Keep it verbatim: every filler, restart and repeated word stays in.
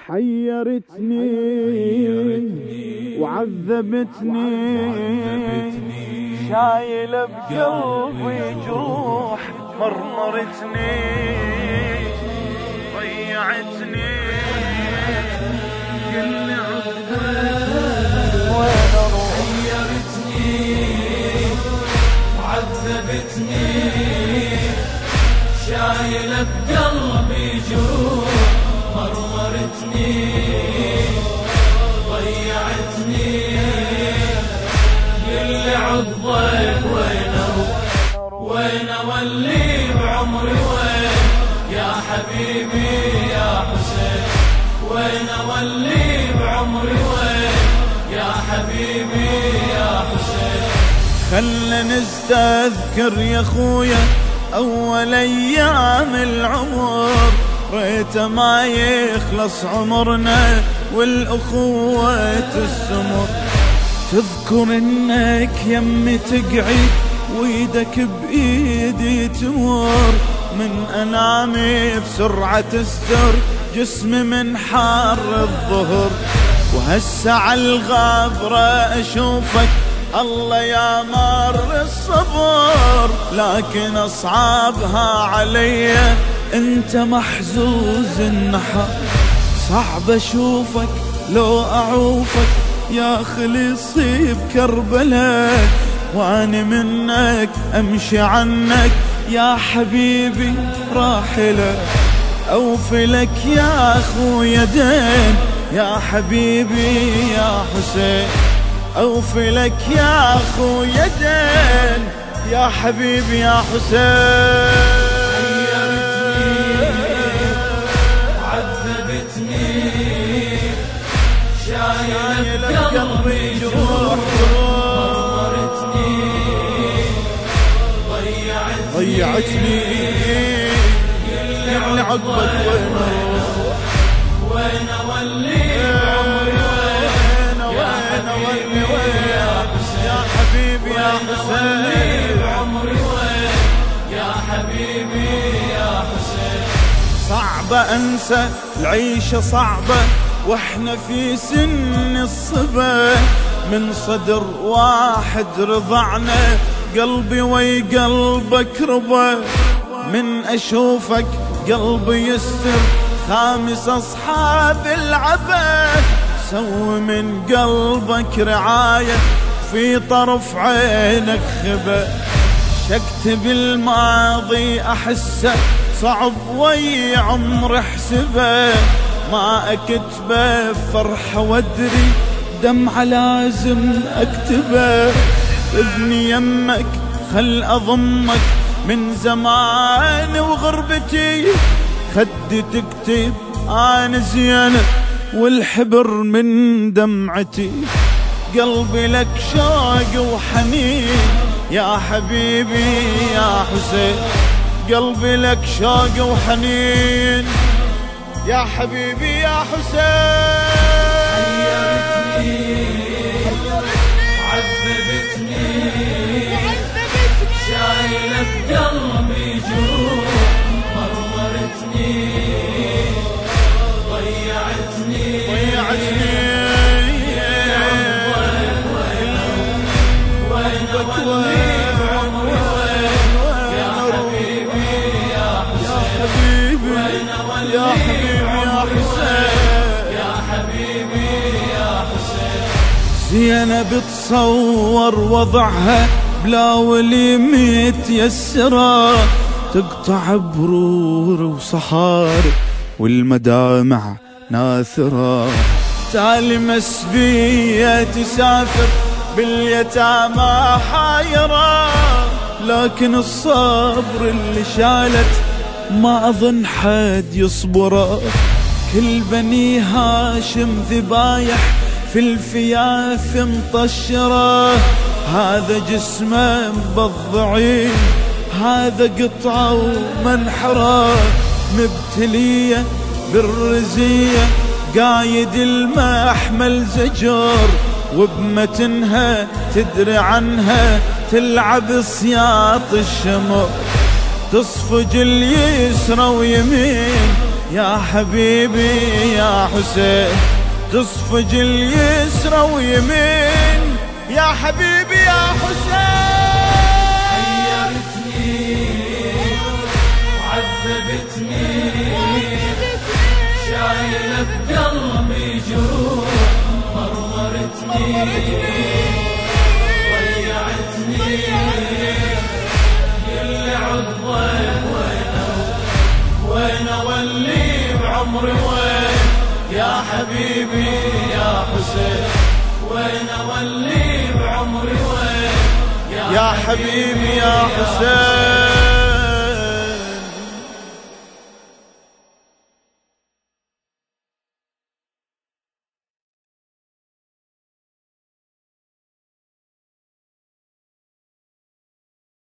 حيرتني وعذبتني، شايلة بقلبي جروح مرمرتني، ضيعتني كل عذبة وين اروح. حيرتني وعذبتني، شايلة بقلبي جروح مرمرتني، ضيعتني كل عضة وين اروح، وين اولي بعمري، وين يا حبيبي يا حسين، وين اولي بعمري، وين يا حبيبي يا حسين. خلنا نستذكر يا خويا أول أيام العمر، ريت ما يخلص عمرنا والأخوة تستمر. تذكر إنك يمي تقعد ويدك بإيدي تمر، من أنامي بسرعة تستر جسمي من حار الظهر. وهسه عالغابرة أشوفك الله يا مر الصبر، لكن أصعبها علي انت محزوز النحر. صعب اشوفك لو اعوفك يا خليصي بكربلاء، واني منك امشي عنك يا حبيبي راحلة. اوفلك يا اخويا دين يا حبيبي يا حسين، اوفلك يا اخويا دين يا حبيبي يا حسين. شايلة بقلبي جروح مرمرتني، ضيعتني ضيعتني كل عقبك وين اروح، وين اولي بعمري، وين وين اولي وين يا حسين، يا حبيبي يا حسين بعمري، وين يا حبيبي يا حسين. صعبة انسى العيشة صعبة واحنا في سن الصبا، من صدر واحد رضعنا قلبي وي قلبك ربا. من اشوفك قلبي يستر خامس اصحاب العبا، سوي من قلبك رعاية في طرف عينك خبا. شكت بالماضي احسه صعب وي عمر حسبه، ما اكتبه فرحة وادري دمعة لازم اكتبه. ابني يمك خل اضمك من زمان وغربتي، خدي تكتب انا زينة والحبر من دمعتي. قلبي لك شوق وحنين يا حبيبي يا حسين، قلبي لك شوق وحنين يا حبيبي يا حسين. حيرتني وعذبتني، شايلة بقلبي جروح مرمرتني، ضيعتني ضيعتني وين اولي بعمري، وين يا حبيبي يا حسين، وين اولي يا حبيبي يا حسين، يا حبيبي يا حسين. زينب بتصور وضعها بلا ولي متيسرة، تقطع برور وصحاري والمدامع ناثرة. تالي مسبية تسافر باليتامى حايرة، لكن الصبر اللي شالت ما أظن حد يصبره. كل بني هاشم ذبايح في الفياف مطشرة، هذا جسمه مبضعين هذا قطعة ومنحرة. مبتلية بالرزية قايد المحمل زجر، وبمتنها تدري عنها تلعب سياط الشمر. تصفج اليسرى ويمين يا حبيبي يا حسين تصفج اليسرى ويمين يا حبيبي يا حسين حيرتني وعذبتني شايلة بقلبي جروح مرمرتني ضيعتني اللي عضيت وينه وين واللي بعمري وين يا حبيبي يا حسين وين واللي بعمري وين يا حبيبي يا حسين